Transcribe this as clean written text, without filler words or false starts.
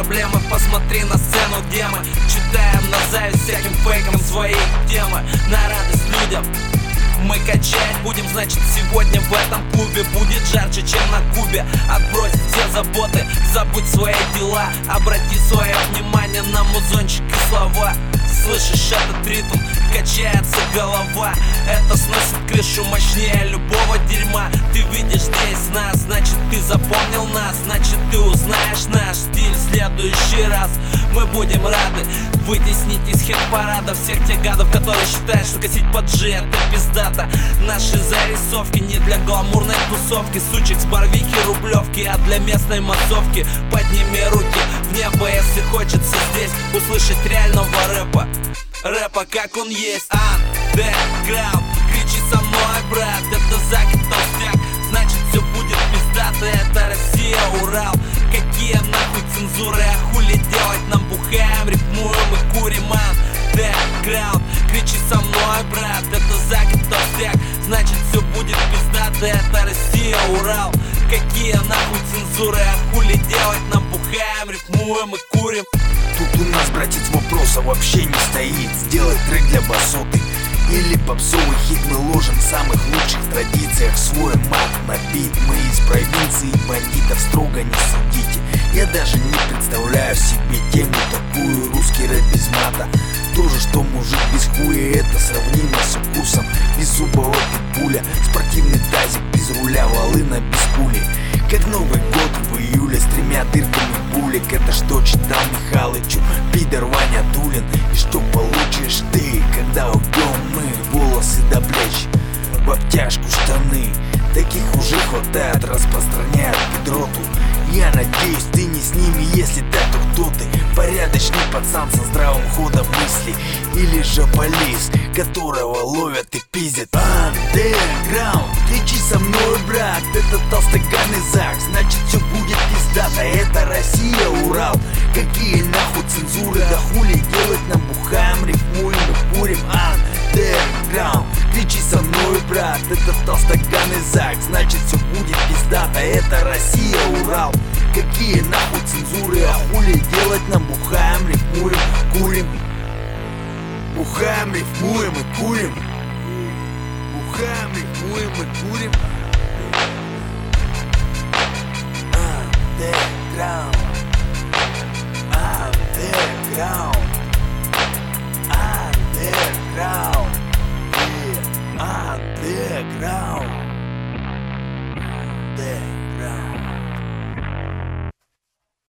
проблемы. Посмотри на сцену, где мы читаем на зависть всяким фейкам свои темы. На радость людям мы качать будем, значит сегодня в этом клубе будет жарче, чем на Кубе. Отбрось все заботы, забудь свои дела, обрати свое внимание на музончик и слова. Слышишь этот ритм, качается голова, это сносит крышу мощнее любого дерьма. Ты видишь здесь нас, значит ты запомнил нас, значит ты узнаешь наш стиль в следующий раз. Мы будем рады вытеснить из хит-парада всех тех гадов, которые считают, что косить под G это пиздато. Наши зарисовки не для гламурной тусовки, сучек с Барвихи, Рублевки, а для местной массовки. Подними руки в небо, если хочется здесь услышать реального рэпа. Рэпа как он есть. Андеграунд, кричи со мной, брат, это Закид Толстяк, значит все будет пиздато, это Россия, Урал. Какие нахуй цензуры, а хули делать, нам бухаем, рифмуем и курим. Андеграунд, кричи со мной, брат, это Закид Толстяк, значит все будет пиздато, это Россия, Урал. Какие нахуй цензуры, а хули делать, нам бухаем, рифмуем и курим. Тут у нас, братец, вопроса вообще не стоит. Сделать трек для басоты или попсовый хит мы ложим в самых лучших традициях. Свой мат на бит, мы из провинции, бандитов строго не судите. Я даже не представляю себе тему такую, русский рэп без мата. То же, что мужик без хуя, это сравнимо с укусом беззубого питбуля. Спортивный тазик без руля, волына без пули. Как Новый год в июле с 3 дырками пулек. Это что читал Михалычу пидор Ваня Тулин. И что получишь ты, когда уйдем мы? Волосы до плеч, в обтяжку штаны. Таких уже хватает, распространяют педроту. Я надеюсь, ты не с ними, если так, то кто ты? Порядочный пацан со здравым ходом мысли, или же полис, которого ловят и пиздят. Андеграунд, кричи со мной, брат, это Толстоган и Зак, значит все будет пиздато, это Россия, Урал. Какие нахуй цензуры, да хули делать, нам бухаем, рифмуем и курим. Андеграунд, кричи со мной, брат, это Толстоган и Зак, значит все будет пиздато, это Россия, Урал. Какие нахуй цензуры, а хули делать, нам бухаем, рифмуем, курим. Бухаем, рифмуем и курим. Бухаем, рифмуем и курим. Андеграунд, андеграунд, андеграунд, андеграунд.